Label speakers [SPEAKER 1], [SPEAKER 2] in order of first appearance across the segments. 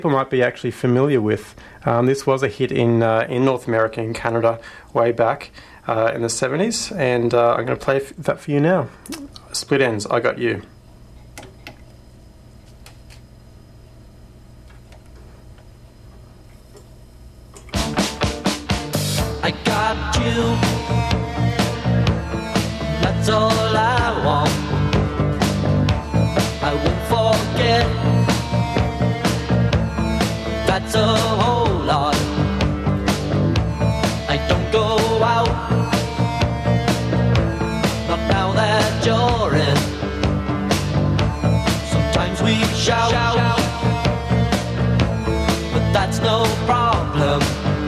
[SPEAKER 1] people might be actually familiar with. This was a hit in North America and Canada way back in the 70s, and I'm going to play that for you now. Split Enz, I Got You.
[SPEAKER 2] I got you, that's all I want. I won't forget, that's a whole lot. I don't go out, not now that you're in. Sometimes we shout, but that's no problem.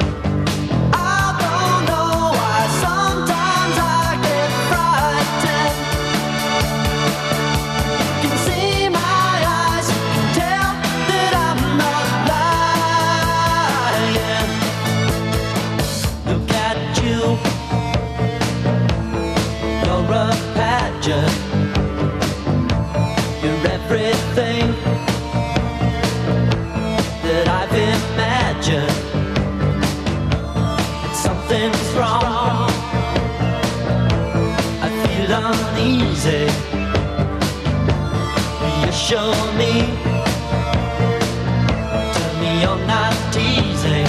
[SPEAKER 2] You're everything that I've imagined. Something's wrong, I feel uneasy. Reassure me, tell me you're not teasing.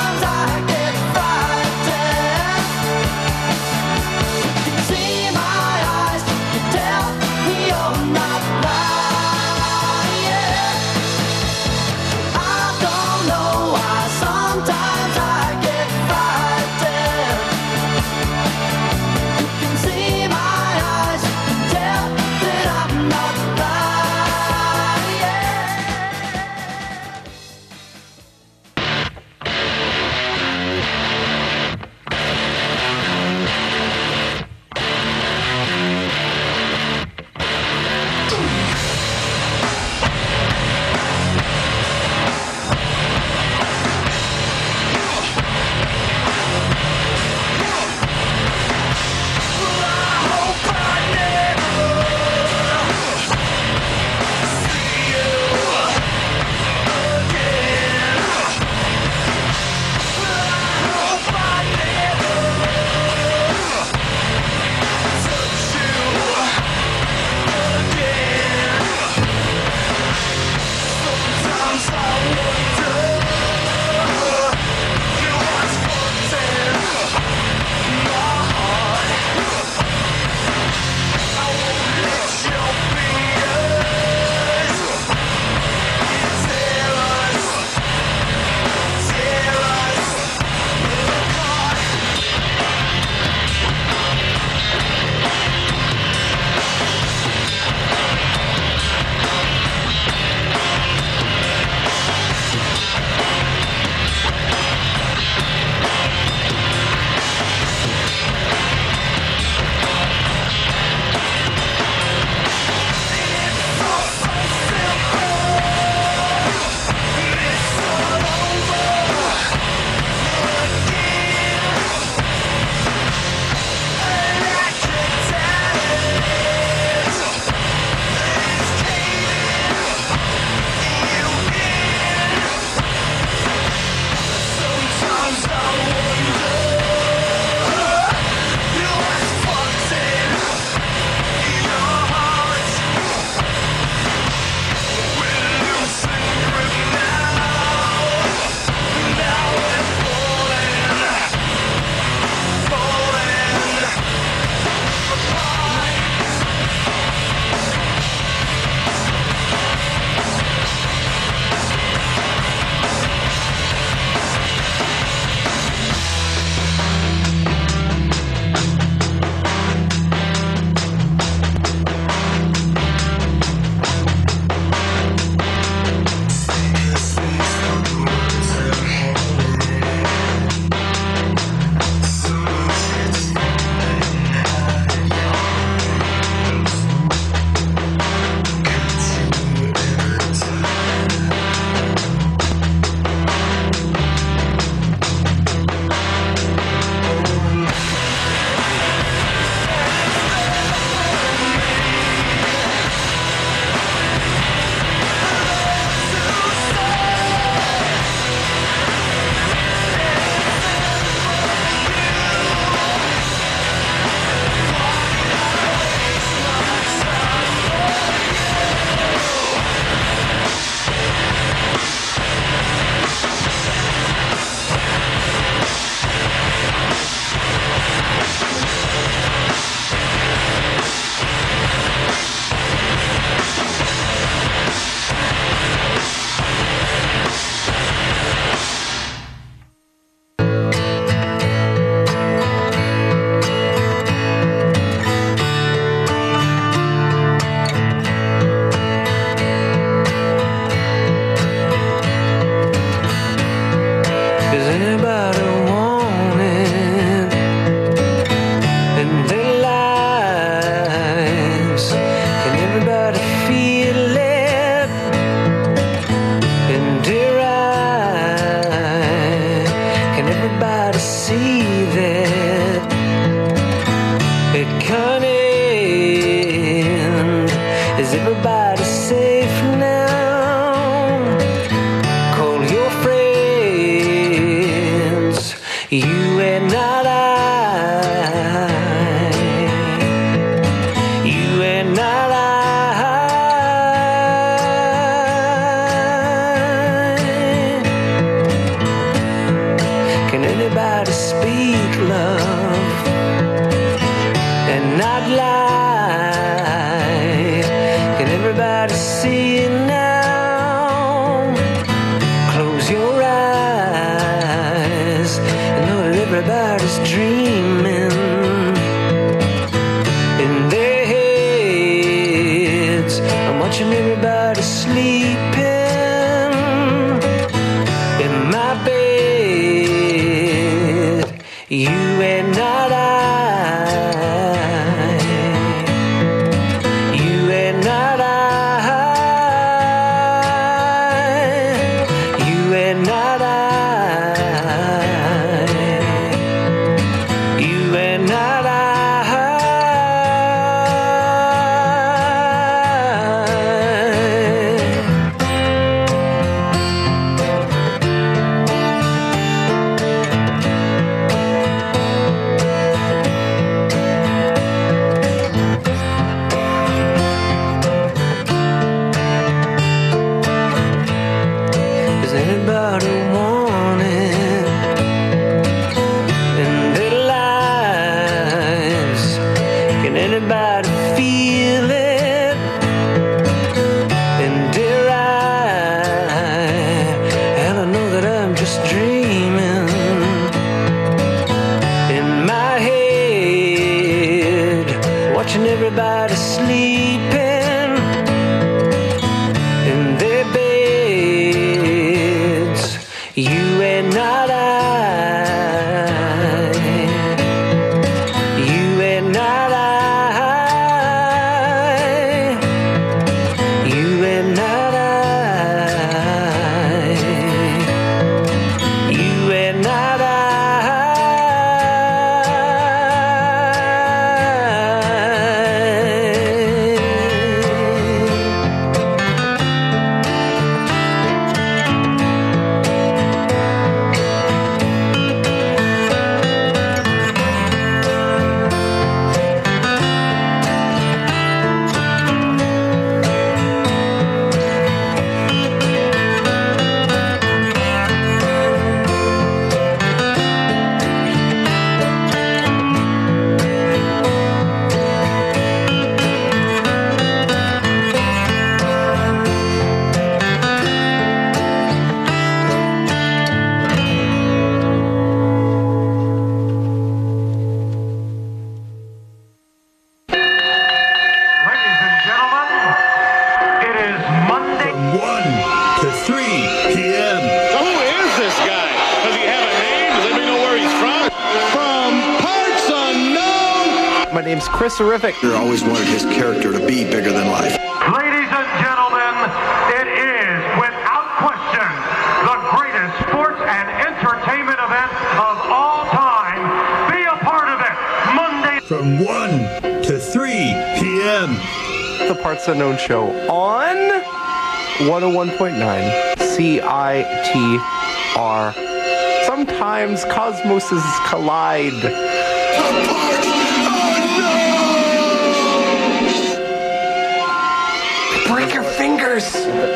[SPEAKER 2] See my
[SPEAKER 3] Is everybody safe now? Call your friends, you and not I. You and not I. Can anybody speak love and not lie? Can everybody see it now? Close your eyes and know that everybody's dreaming in their heads. I'm watching everybody sleeping in my bed. You and not I. You and not I. You and not I. You and not I. Does anybody want it in their lives? Can anybody feel it in their eye? And I know that I'm just dreaming in my head, watching everybody sleeping in their beds. You and not I. You and not I. You and not I. You and not I.
[SPEAKER 4] Ladies and gentlemen, it is Monday.
[SPEAKER 5] 1 to 3 p.m.
[SPEAKER 6] Who is this guy? Does he have a name? Does anybody know where he's from? From parts unknown.
[SPEAKER 7] My name's Chris Horrific.
[SPEAKER 5] I always wanted his character to be bigger than life.
[SPEAKER 4] Ladies and gentlemen, it is without question the greatest sports and entertainment event of all time. Be a part of it. Monday.
[SPEAKER 5] From 1 to 3 p.m.
[SPEAKER 7] The Parts Unknown Show on 101.9 CITR. Sometimes cosmoses collide. Break your fingers!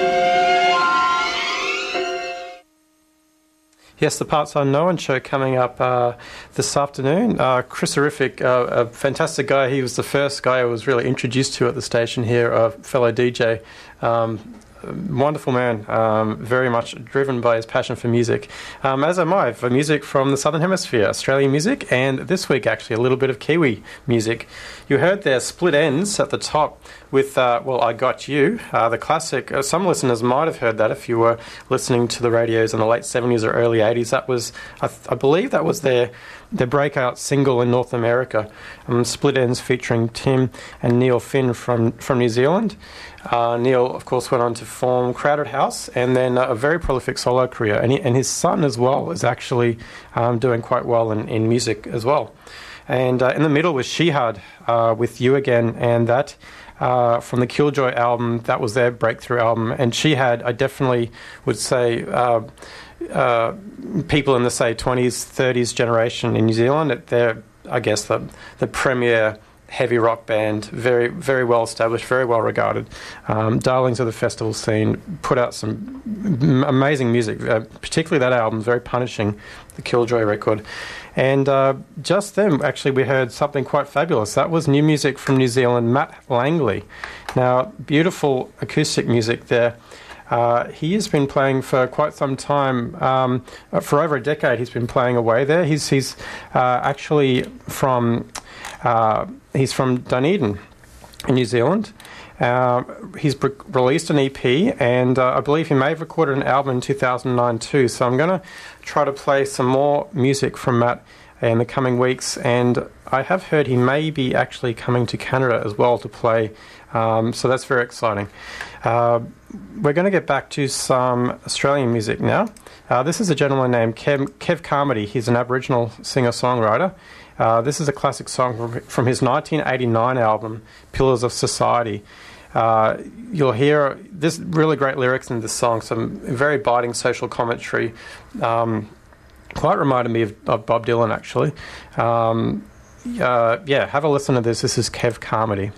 [SPEAKER 1] Yes, the Parts Unknown show coming up this afternoon. Chris Horrific, a fantastic guy. He was the first guy I was really introduced to at the station here, a fellow DJ. Wonderful man, very much driven by his passion for music, as am I, for music from the Southern Hemisphere, Australian music, and this week actually a little bit of Kiwi music. You heard their Split Ends at the top with, I Got You, the classic. Some listeners might have heard that if you were listening to the radios in the late 70s or early 80s. That was, I believe that was their breakout single in North America. Split Ends featuring Tim and Neil Finn from New Zealand. Neil, of course, went on to form Crowded House and then a very prolific solo career. And his son as well is actually doing quite well in music as well. And in the middle was Shihad with You Again, and that from the Killjoy album, that was their breakthrough album. And Shihad, I definitely would say people in the, say, 20s, 30s generation in New Zealand, they're, I guess, the premier heavy rock band, very, very well established, very well regarded. Darlings of the festival scene, put out some amazing music, particularly that album, very punishing, the Killjoy record. And just then, actually, we heard something quite fabulous. That was new music from New Zealand, Matt Langley. Now, beautiful acoustic music there. He has been playing for quite some time, for over a decade. He's been playing away there. He's actually from Dunedin in New Zealand. He's released an EP, and I believe he may have recorded an album in 2009 too. So I'm going to try to play some more music from Matt in the coming weeks, and I have heard he may be actually coming to Canada as well to play. So that's very exciting. We're going to get back to some Australian music now. This is a gentleman named Kev Carmody. He's an Aboriginal singer-songwriter. This is a classic song from his 1989 album, Pillars of Society. You'll hear this really great lyrics in this song, some very biting social commentary. Quite reminded me of Bob Dylan, actually. Yeah, have a listen to this. This is Kev Carmody.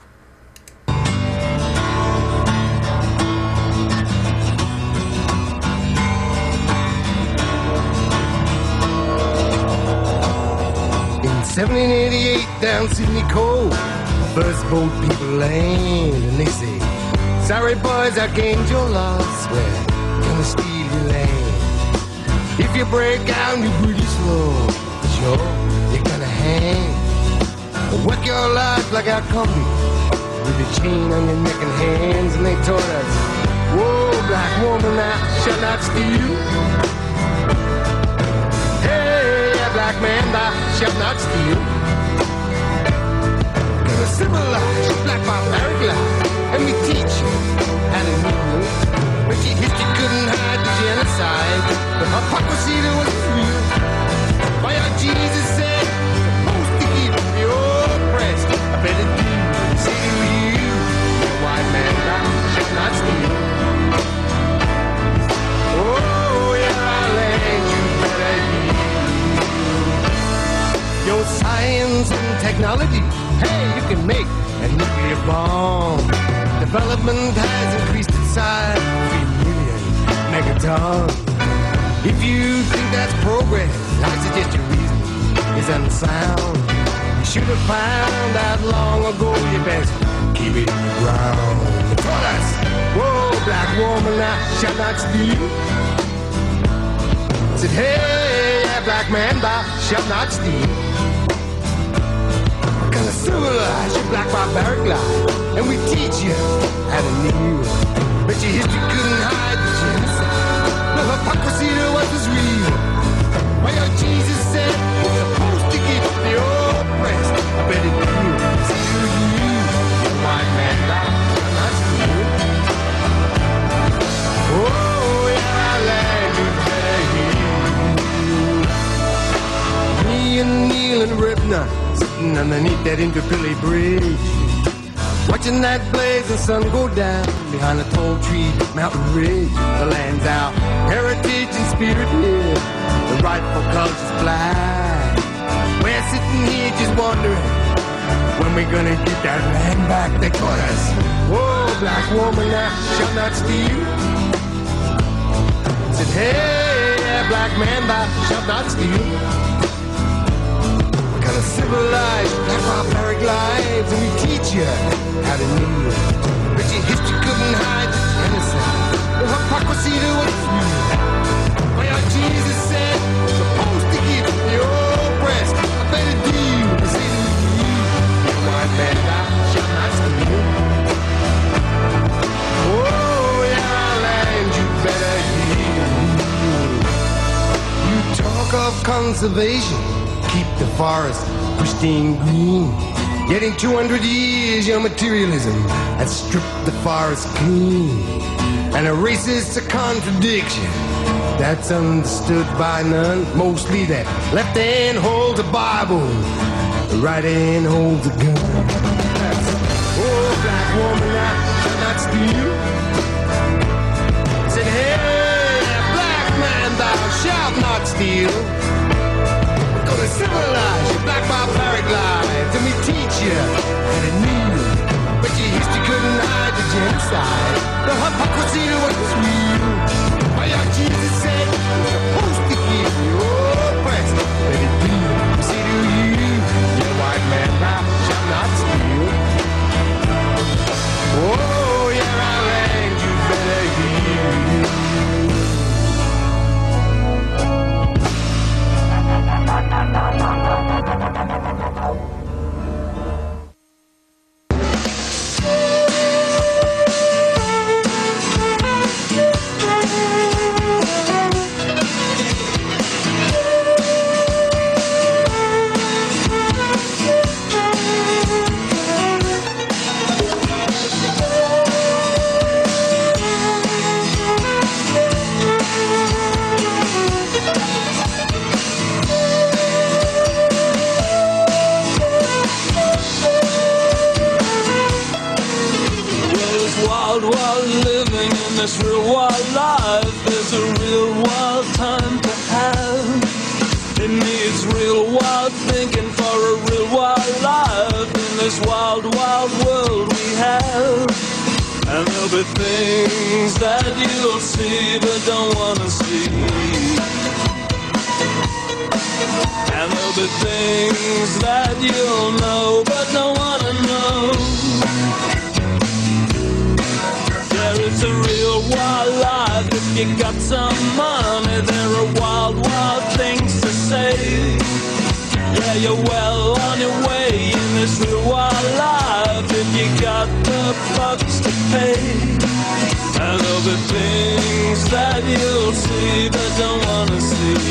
[SPEAKER 8] In 1788 down Sydney Cove, first boat people land, and they say, sorry boys, I gained your loss, we're gonna steal your land. If you break down your British law, sure, you're gonna hang. Or work your life like our company, with a chain on your neck and hands, and they taught us, whoa, black woman, thou shalt not steal. Hey, black man, thou shalt not steal. Gonna civilize your black barbaric life, and we teach you how to kneel. But your history couldn't hide the genocide, the hypocrisy that was real. Why our Jesus said, supposed to keep the oppressed. I better do, say to you, the white man, thou shalt not steal. Oh, yeah, our land, you better heal. Your science and technology, hey, you can make a nuclear bomb. Development has increased its size 3 million megatons. If you think that's progress, I suggest your reason is unsound. You should have found out long ago, you best keep it in the ground. They taught us, whoa, black woman, thou shalt not steal. Said, hey, black man, thou shalt not steal. Gonna civilize your black barbaric life, and we teach you how to kneel. But your history couldn't hide the genocide, the hypocrisy that was real. Why your Jesus said, we're supposed to give the oppressed a better deal. See to you, you white man, thou shalt not steal. Oh, yeah, our land, you better heal. Me and Neil and Ripner, sitting underneath that Inverpilly Bridge, watching that blazing sun go down behind a tall tree mountain ridge. The land's our heritage and spirit here, the rightful culture's flag. We're sitting here just wondering when we're gonna get that land back. They taught us, whoa, black woman, thou shalt not steal. Said, hey, black man, thou shalt not steal. Gonna civilize black barbaric lives, and we teach you how to kneel. But your history couldn't hide the genocide, the hypocrisy that was real. Why our Jesus said, supposed to give the oppressed a better deal. To say to you, white man, thou shalt not steal. Oh, yeah, our land, you better heal. You talk of conservation, keep the forest pristine green. Yet in 200 years, your materialism has stripped the forest clean. And a racist a contradiction that's understood by none. Mostly that left hand holds a Bible The right hand holds a gun. Oh, black woman, I shall not steal. Said, hey, black man, thou shalt not steal. I'm gonna civilize your black barbaric life. Let me teach you how to kneel. But your history couldn't hide the genocide. The hypocrisy was real. My young Jesus said, supposed to give you oppressed. Let it be. Say to you, you white man, thou shalt not steal. Oh, yeah, I land, you better hear.
[SPEAKER 2] This real wild life is a real wild time to have. It needs real wild thinking for a real wild life in this wild, wild world we have. And there'll be things that you'll see but don't wanna see. And there'll be things that you'll know but don't wanna know. It's a real wild life. If you got some money, there are wild, wild things to say. Yeah, you're well on your way in this real wild life. If you got the bucks to pay. And there'll be things that you'll see but don't wanna see.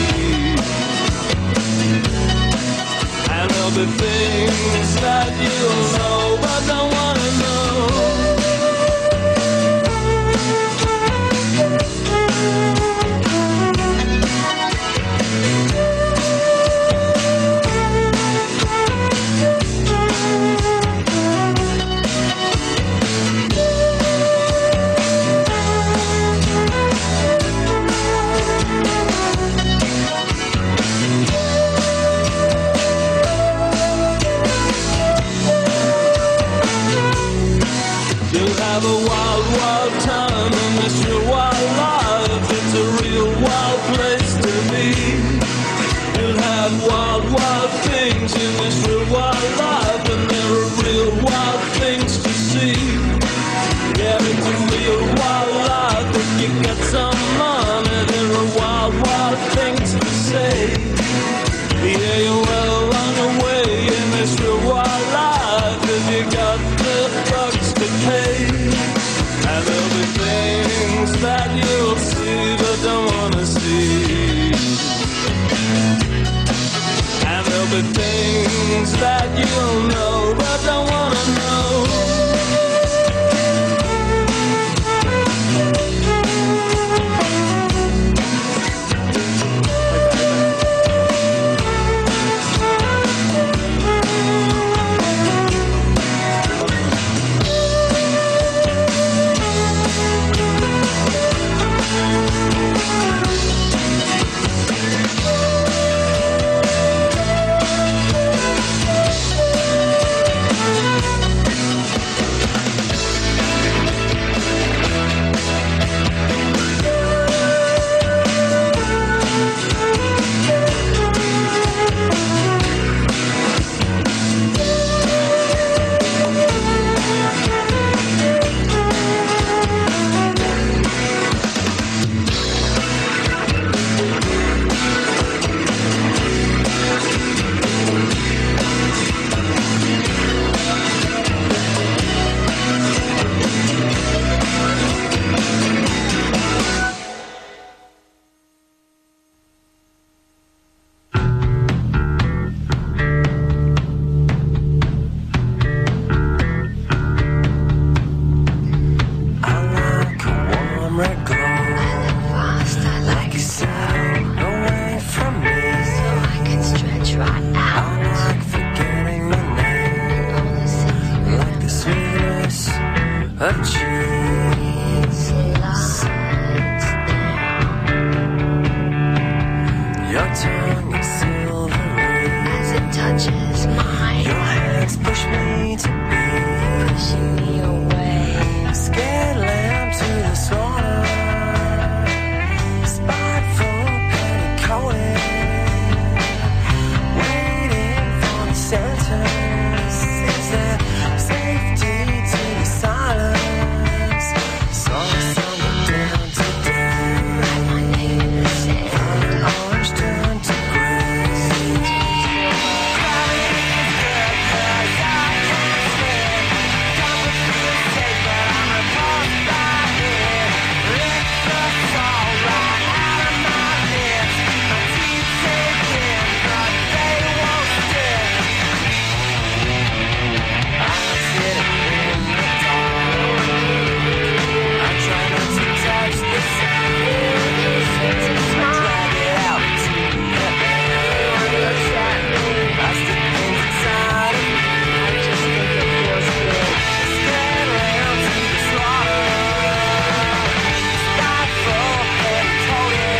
[SPEAKER 2] And there'll be things that you'll know but don't wanna know. Have a wild, wild time in this real wild life. It's a real wild place to be. You'll have wild, wild things in this real wild life, and there are real wild things to see. Yeah, it's a real wild life. If you got some money, there are wild, wild things to say. Yeah, you're well on your way in this real wild life. If you got the bucks to pay. And there'll be things that you'll see but don't wanna see. And there'll be things that you'll know but don't wanna know.
[SPEAKER 3] of trees light down. Your tongue is silvery as it touches mine. Your hands push me to be pushing me away. Scared lamb to the slaughter, spiteful penny coated, waiting for the sentence. Is there safety to the silence? Saw the sun go down today. Write my name in the sand. Violet orange turned to gray. Gravity is good 'cause I can't swim. Comfort feels safe, but I'm repulsed by it. Lick the salt right out of my lips. My teeth take in, but they won't stick. I'm sitting in the dark. I try not to touch the sand. I drag it out to the end. Looks at me. I stick things inside of me. I just think it feels good. Scared lamb to the slaughter. Spiteful head coated.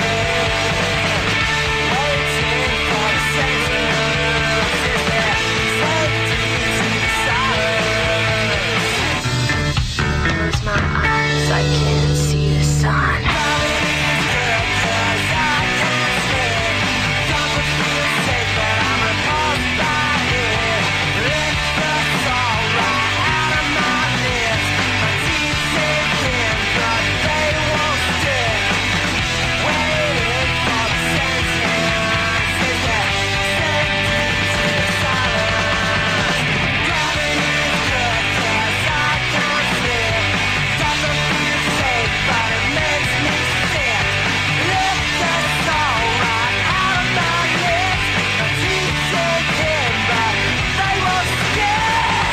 [SPEAKER 3] Waiting for the sentence. Is there safety to the silence? Close my eyes, I can't see the sun. Gravity is good 'cause I can't swim. Comfort feels safe, but I'm repulsed by it. Lick the salt right out of my lips. My teeth take in, but they won't stick. Waiting for the sentence. Is there safety to the silence? Gravity is good 'cause I can't swim. Doesn't feel safe, but it makes me sick. Lick the salt right out of my lips. My teeth take in, but they won't stick.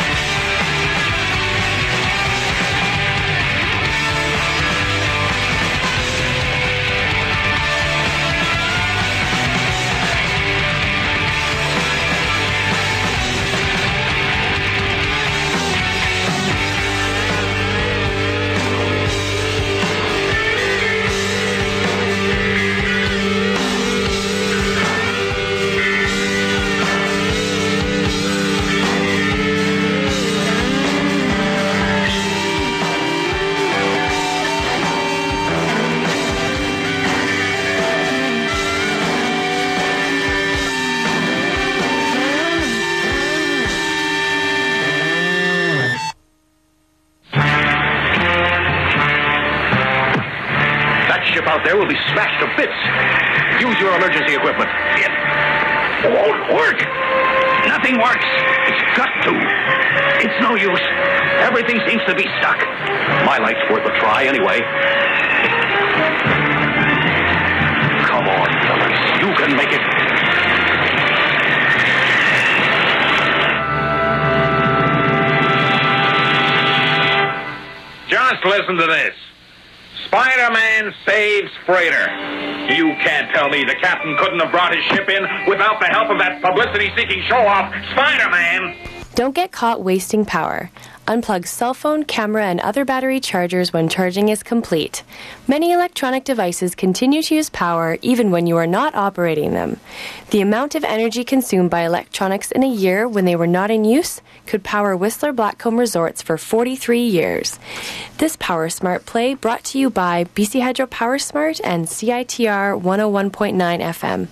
[SPEAKER 6] That ship out there will be smashed to bits. Use your emergency equipment. It won't work. Nothing works. It's got to. It's no use. Everything seems to be stuck. My light's worth a try anyway. Come on, fellas. You can make it. Just listen to this. Spider-Man saves freighter. You can't tell me the captain couldn't have brought his ship in without the help of that publicity-seeking show-off, Spider-Man.
[SPEAKER 9] Don't get caught wasting power. Unplug cell phone, camera, and other battery chargers when charging is complete. Many electronic devices continue to use power even when you are not operating them. The amount of energy consumed by electronics in a year when they were not in use could power Whistler Blackcomb Resorts for 43 years. This Power Smart play brought to you by BC Hydro Power Smart and CITR 101.9 FM.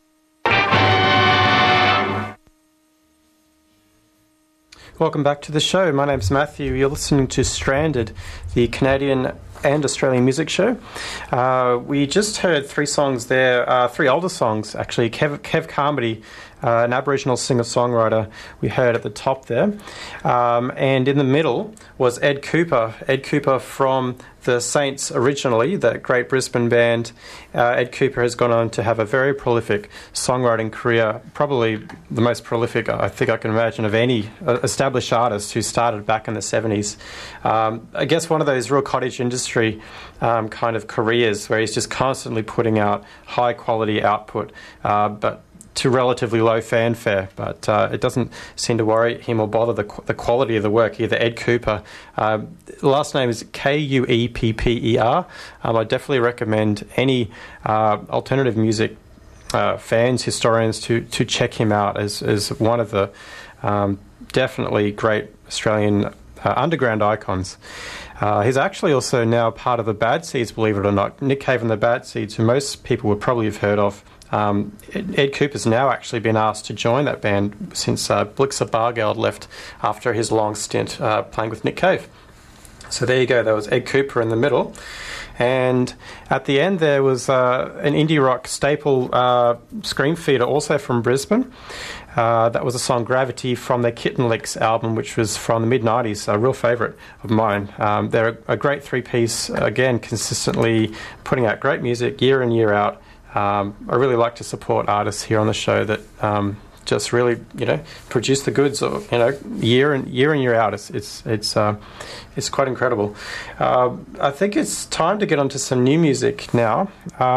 [SPEAKER 1] Welcome back to the show. My name's Matthew. You're listening to Stranded, the Canadian and Australian music show. We just heard three songs there, three older songs actually. Kev Carmody, an Aboriginal singer-songwriter we heard at the top there. And in the middle was Ed Cooper. Ed Cooper from the Saints originally, that great Brisbane band. Ed Cooper has gone on to have a very prolific songwriting career, probably the most prolific I think I can imagine of any established artist who started back in the 70s. I guess one of those real cottage industry kind of careers where he's just constantly putting out high quality output, but to relatively low fanfare, but it doesn't seem to worry him or bother the quality of the work, either Ed Cooper. Last name is Kuepper. I definitely recommend any alternative music fans, historians, to check him out as one of the definitely great Australian underground icons. He's actually also now part of the Bad Seeds, believe it or not. Nick Cave and the Bad Seeds, who most people would probably have heard of. Ed Cooper's now actually been asked to join that band since Blixa Bargeld left after his long stint playing with Nick Cave. So there you go, there was Ed Cooper in the middle. And at the end there was an indie rock staple scream feeder, also from Brisbane. That was a song, Gravity, from their Kitten Licks album, which was from the mid-90s, a real favourite of mine. They're a great three-piece, again, consistently putting out great music year in, year out. I really like to support artists here on the show that just really, produce the goods, year in, year out. It's quite incredible. I think it's time to get onto some new music now.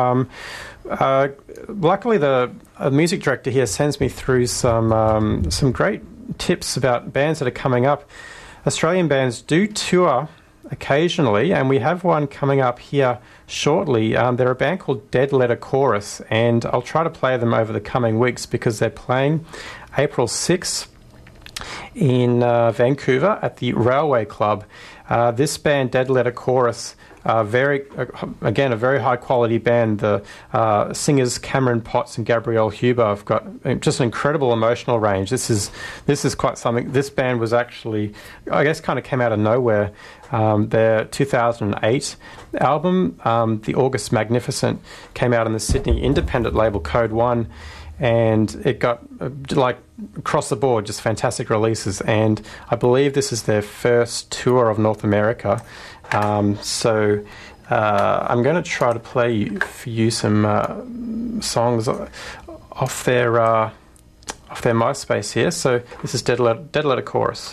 [SPEAKER 1] Luckily, the music director here sends me through some great tips about bands that are coming up. Australian bands do tour occasionally, and we have one coming up here shortly. They're a band called Dead Letter Chorus, and I'll try to play them over the coming weeks because they're playing April 6th in Vancouver at the Railway Club. This band, Dead Letter Chorus, a very high quality band. The singers Cameron Potts and Gabrielle Huber have got just an incredible emotional range. This is quite something. This band was actually, I guess, kind of came out of nowhere. Their 2008 album, The August Magnificent, came out on the Sydney independent label Code One, and it got across the board just fantastic releases. And I believe this is their first tour of North America. So I'm going to try to play for you some songs off their MySpace here. So this is Dead Letter Chorus.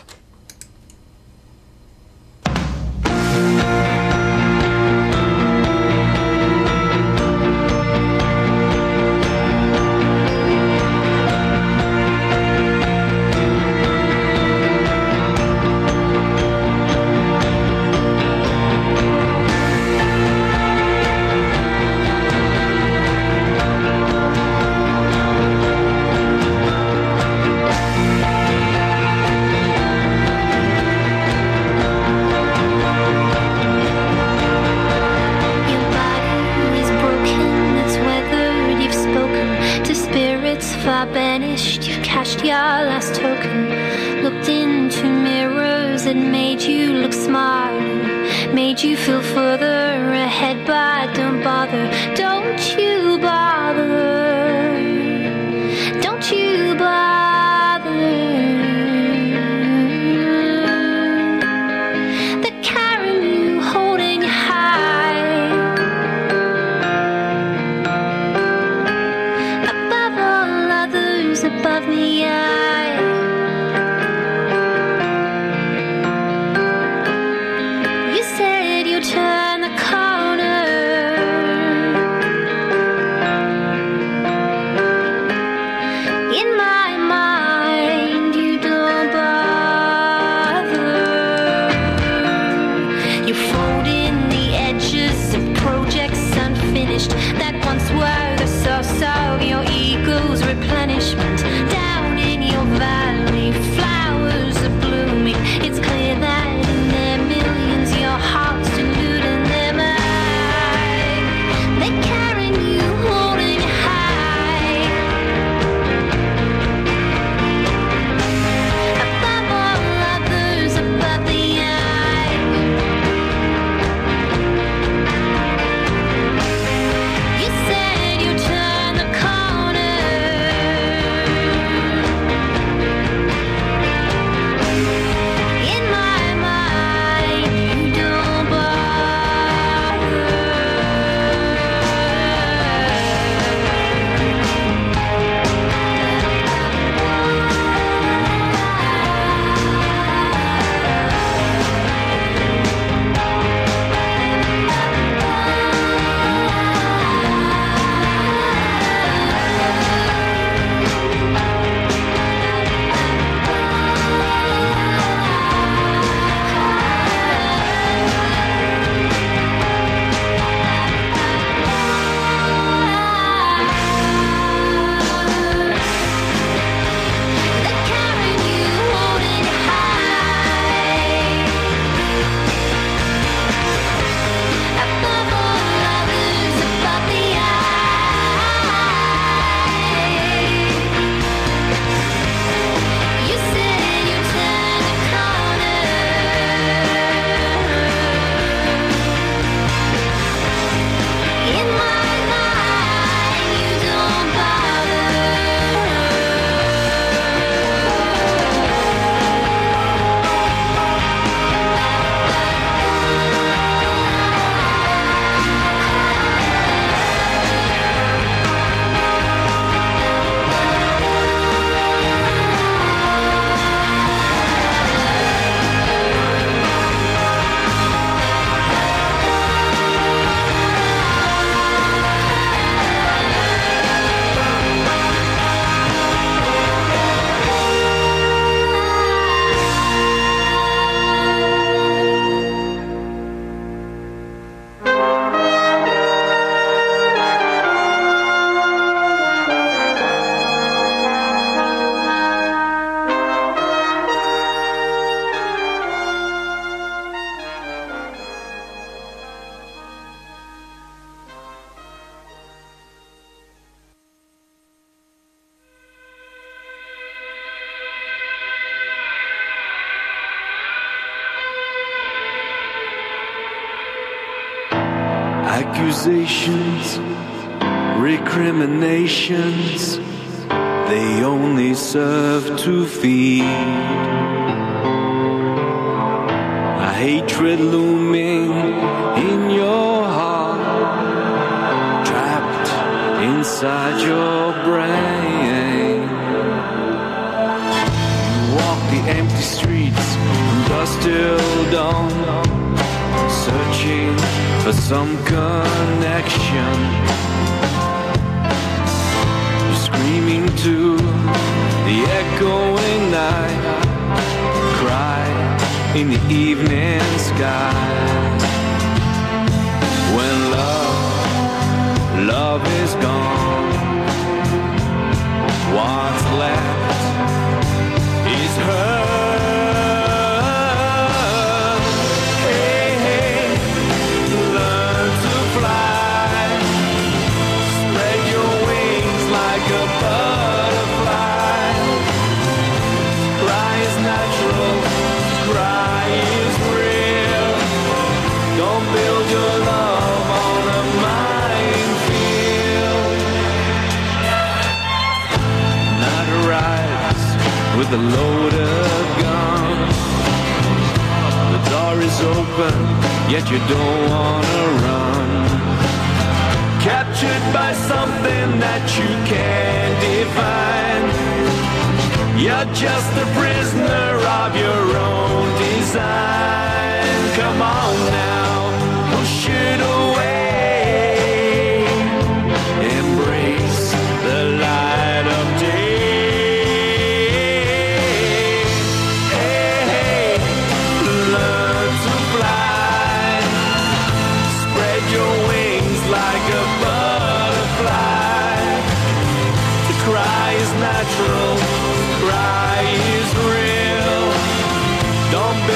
[SPEAKER 10] Turn the corner.
[SPEAKER 2] Accusations, recriminations, they only serve to feed a hatred looming in your heart, trapped inside your brain. You walk the empty streets from dusk till dawn, searching for some connection. You're screaming to the echoing night, cry in the evening sky. When love is gone, what's left is hurt. Hey, hey, learn to fly, spread your wings like a butterfly. Cry is natural, cry is real. Don't build your love on a minefield. Night arrives with a loaded gun. The door is open, yet you don't wanna run. Captured by something that you can't define. You're just a prisoner of your own design. Come on now, push it away. Embrace the light of day. Hey, hey, learn to fly. Spread your wings like a butterfly. To cry is natural, cry is real. Don't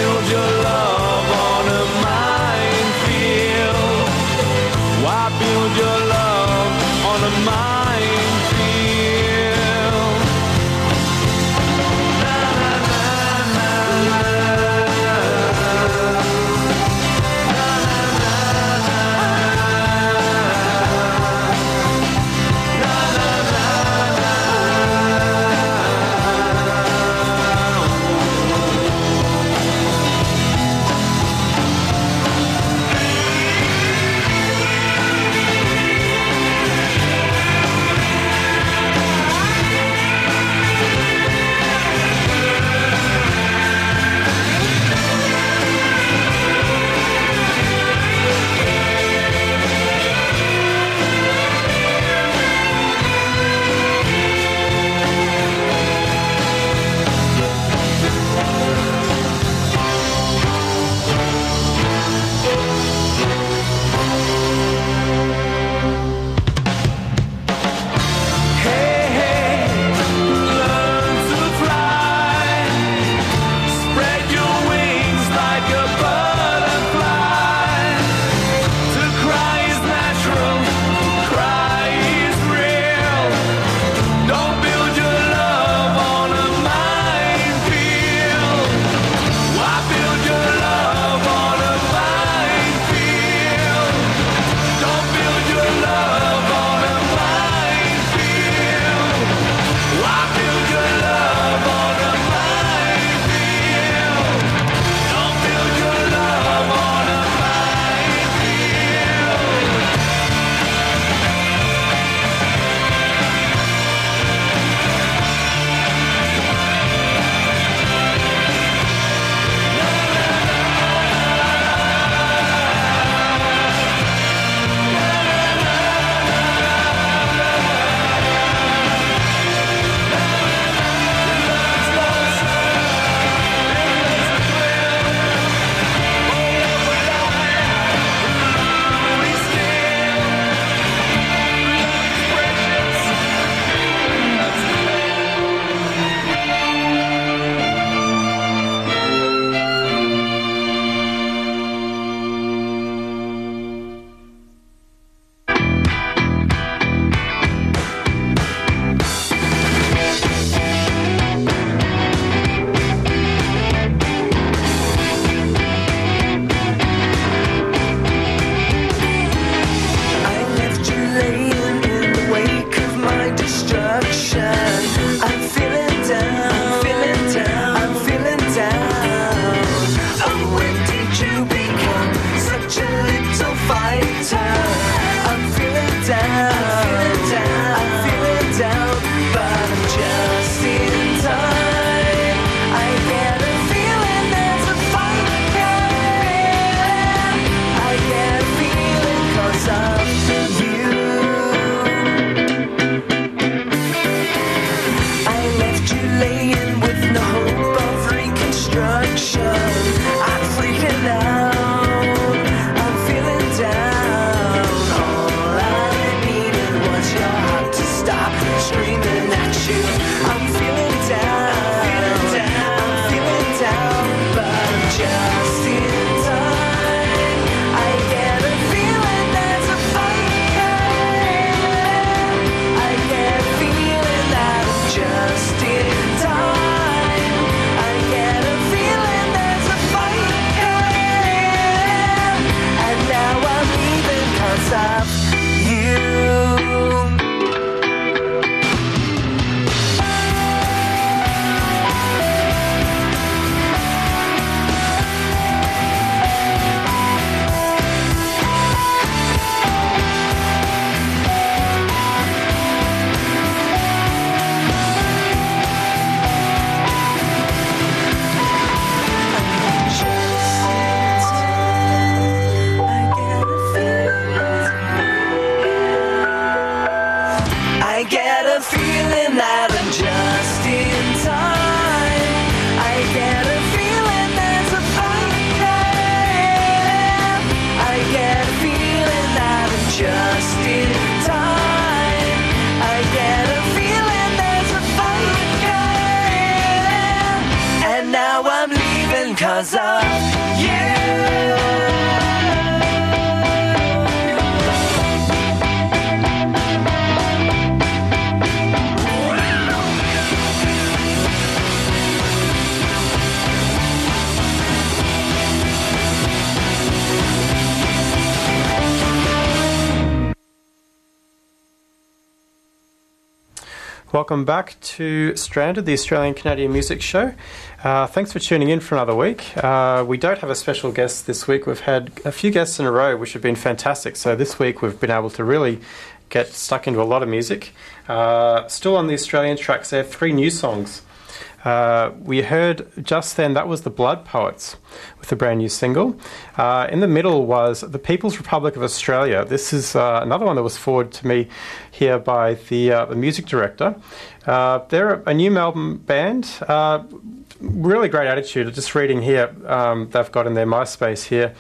[SPEAKER 1] Welcome back to Stranded, the Australian Canadian Music Show. Thanks for tuning in for another week. We don't have a special guest this week. We've had a few guests in a row, which have been fantastic. So this week we've been able to really get stuck into a lot of music. Still on the Australian tracks there, 3 new songs. We heard just then, that was the Blood Poets with a brand new single. In the middle was the People's Republic of Australia. This is another one that was forwarded to me here by the music director. They're a new Melbourne band. Really great attitude. Just reading here, they've got in their MySpace here.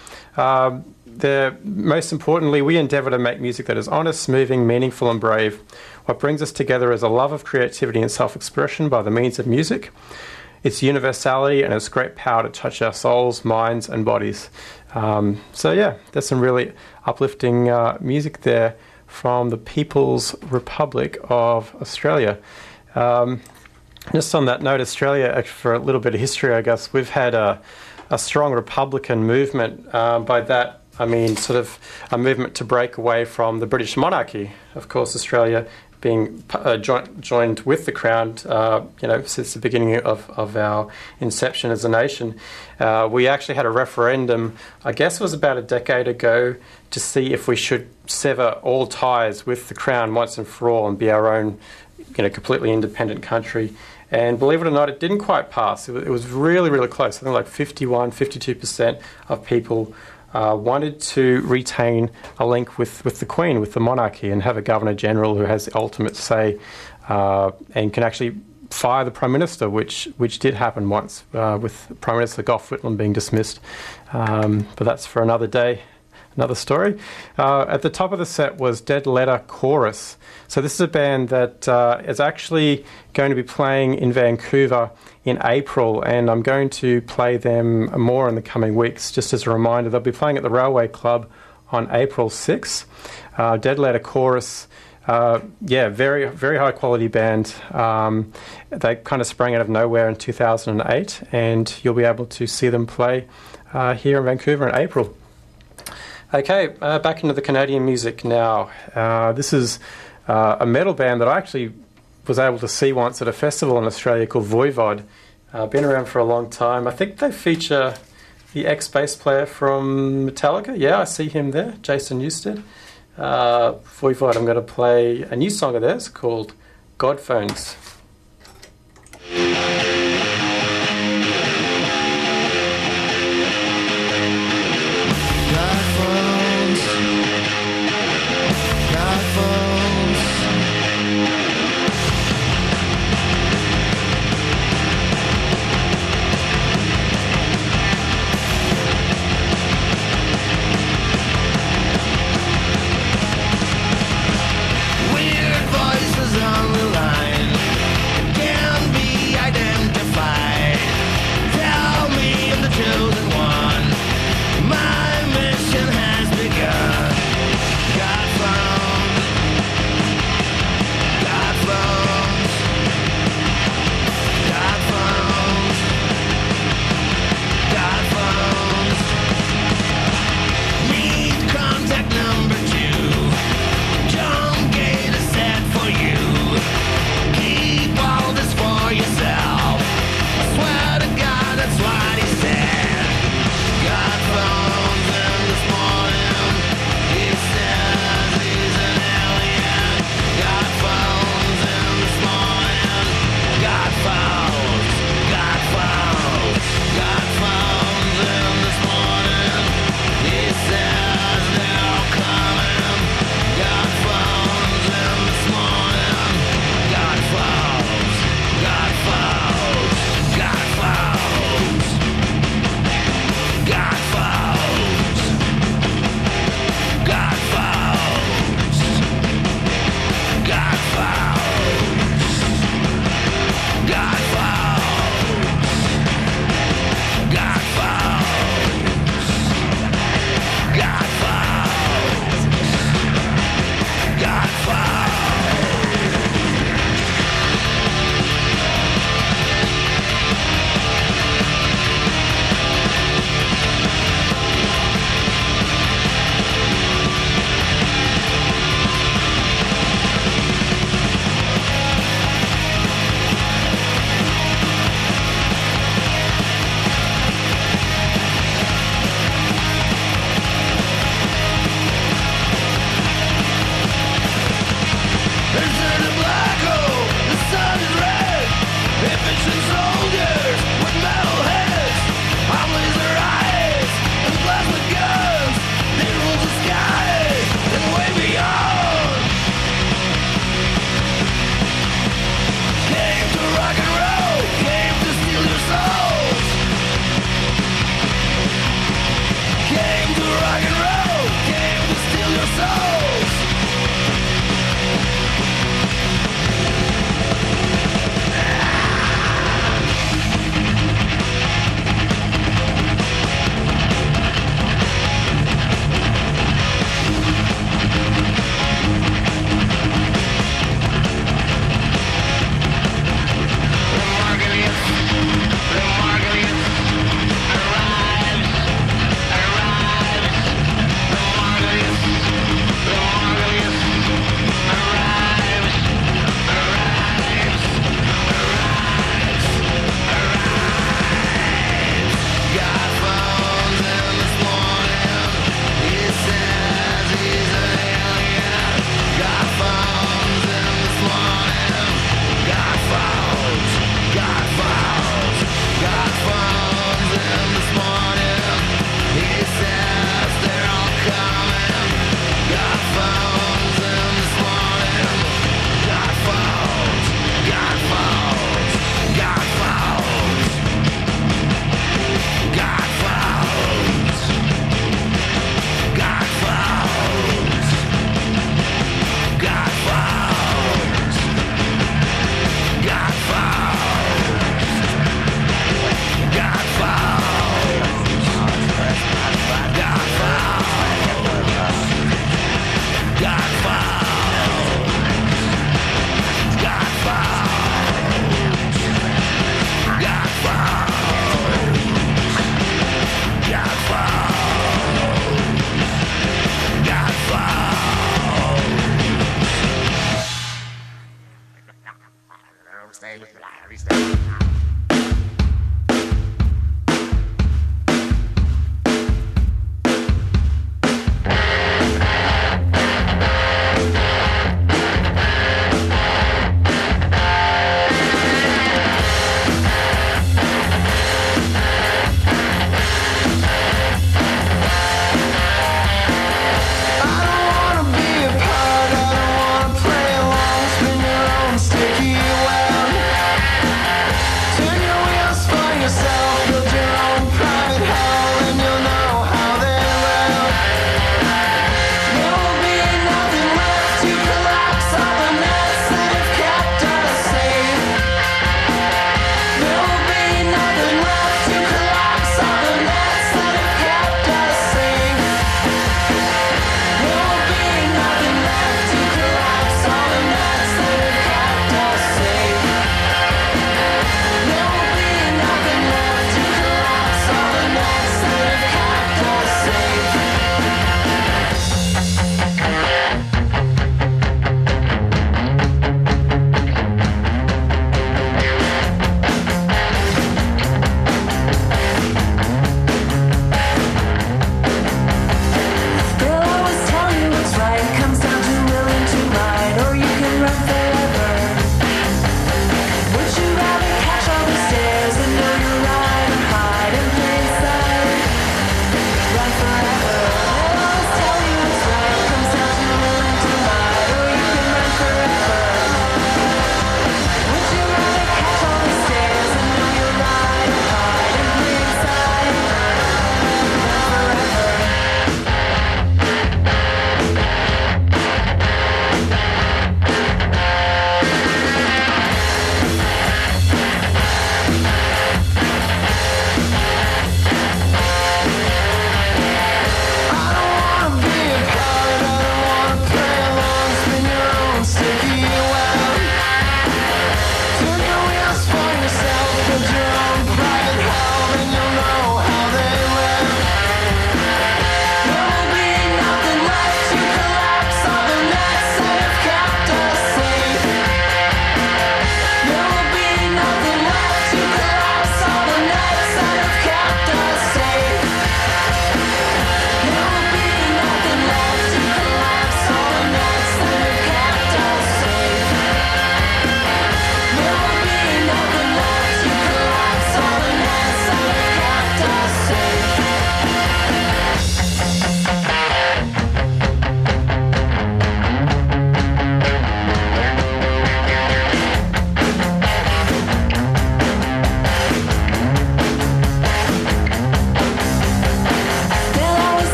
[SPEAKER 1] Most importantly, we endeavour to make music that is honest, moving, meaningful and brave. What brings us together is a love of creativity and self-expression by the means of music, its universality and its great power to touch our souls, minds and bodies. So yeah, there's some really uplifting music there from the People's Republic of Australia. Just on that note, Australia, for a little bit of history, I guess, we've had a strong Republican movement. By that, I mean sort of a movement to break away from the British monarchy. Of course, Australia being joined with the Crown, since the beginning of our inception as a nation. We actually had a referendum, I guess it was about a decade ago, to see if we should sever all ties with the Crown once and for all and be our own, completely independent country. And believe it or not, it didn't quite pass. It was really, really close. I think like 52% of people wanted to retain a link with the Queen, with the monarchy, and have a Governor-General who has the ultimate say and can actually fire the Prime Minister, which did happen once with Prime Minister Gough Whitlam being dismissed. But that's for another day, another story. At the top of the set was Dead Letter Chorus. So this is a band that is actually going to be playing in Vancouver in April, and I'm going to play them more in the coming weeks. Just as a reminder, they'll be playing at the Railway Club on April 6th. Dead Letter Chorus, very, very high quality band. They kind of sprang out of nowhere in 2008, and you'll be able to see them play here in Vancouver in April. Okay, back into the Canadian music now. This is a metal band that I actually was able to see once at a festival in Australia called Voivod. Been around for a long time. I think they feature the ex-bass player from Metallica. Yeah, I see him there, Jason Newsted. Voivod, I'm going to play a new song of theirs called God Phones.
[SPEAKER 2] Weird voices on the line.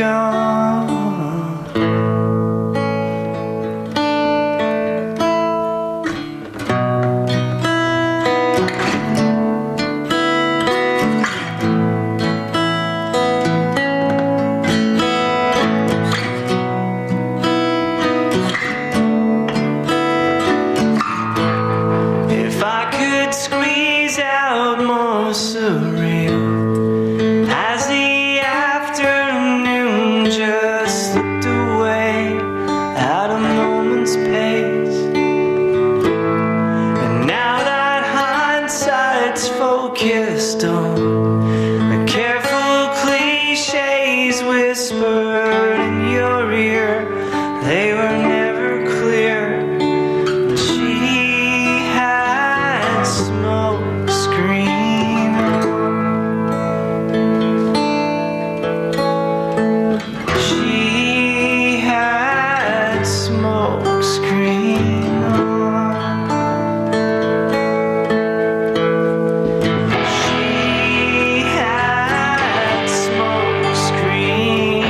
[SPEAKER 2] gone. If I could squeeze out more surreal as the afternoon just slipped away at a moment's pace. And now that hindsight's focused on the careful cliches whispered in your ear, they were never clear. She had smoke screen on. She had smoke screen on. She had smoke screen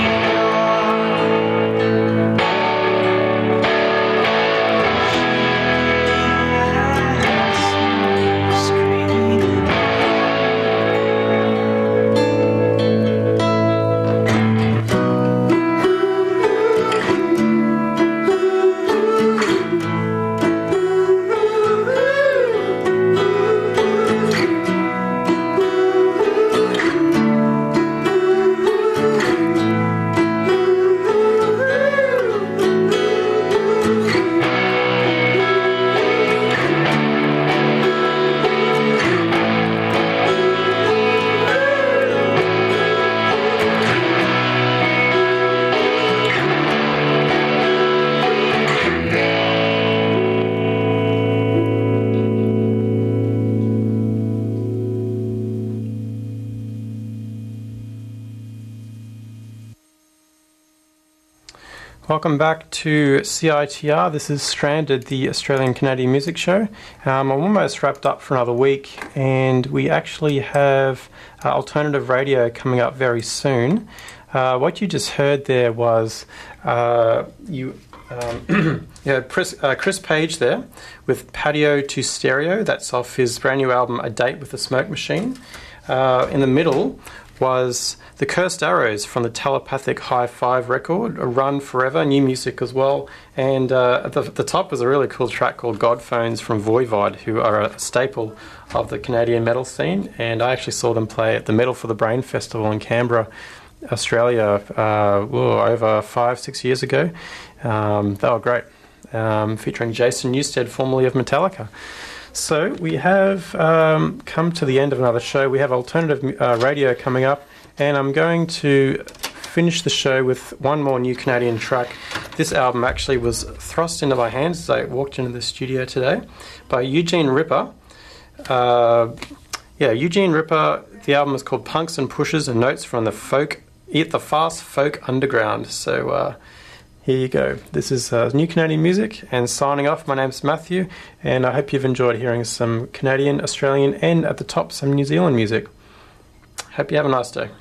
[SPEAKER 1] Welcome back to CITR. This is Stranded, the Australian Canadian Music Show. I'm almost wrapped up for another week, and we actually have alternative radio coming up very soon. What you just heard there was Chris Page there with Patio to Stereo. That's off his brand new album, A Date with the Smoke Machine. In the middle was The Cursed Arrows from the Telepathic High Five record, A Run Forever, new music as well. And at the top was a really cool track called God Phones from Voivod, who are a staple of the Canadian metal scene. And I actually saw them play at the Metal for the Brain Festival in Canberra, Australia, over 5-6 years ago. They were great, featuring Jason Newsted, formerly of Metallica. So we have come to the end of another show. We have alternative radio coming up, and I'm going to finish the show with one more new Canadian track. This album actually was thrust into my hands as I walked into the studio today by Eugene Ripper. Eugene Ripper. The album is called Punks and Pushers and Notes from the Fast Folk Underground. So here you go. This is new Canadian music, and signing off, my name's Matthew, and I hope you've enjoyed hearing some Canadian, Australian, and at the top, some New Zealand music. Hope you have a nice day.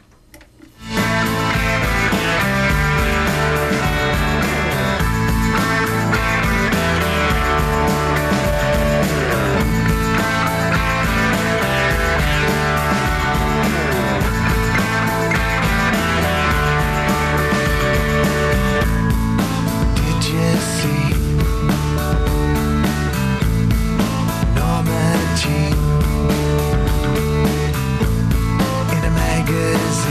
[SPEAKER 2] in a magazine.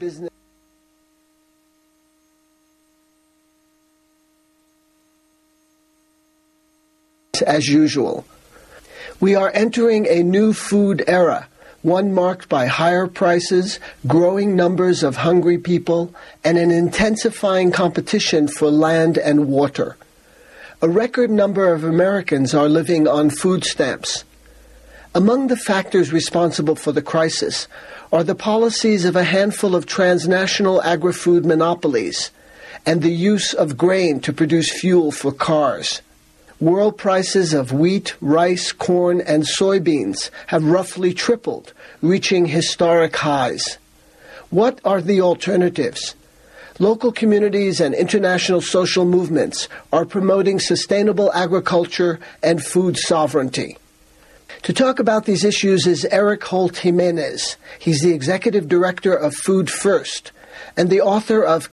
[SPEAKER 10] business as usual. We are entering a new food era, one marked by higher prices, growing numbers of hungry people, and an intensifying competition for land and water. A record number of Americans are living on food stamps. Among the factors responsible for the crisis are the policies of a handful of transnational agri-food monopolies and the use of grain to produce fuel for cars. World prices of wheat, rice, corn, and soybeans have roughly tripled, reaching historic highs. What are the alternatives? Local communities and international social movements are promoting sustainable agriculture and food sovereignty. To talk about these issues is Eric Holt Jimenez. He's the executive director of Food First and the author of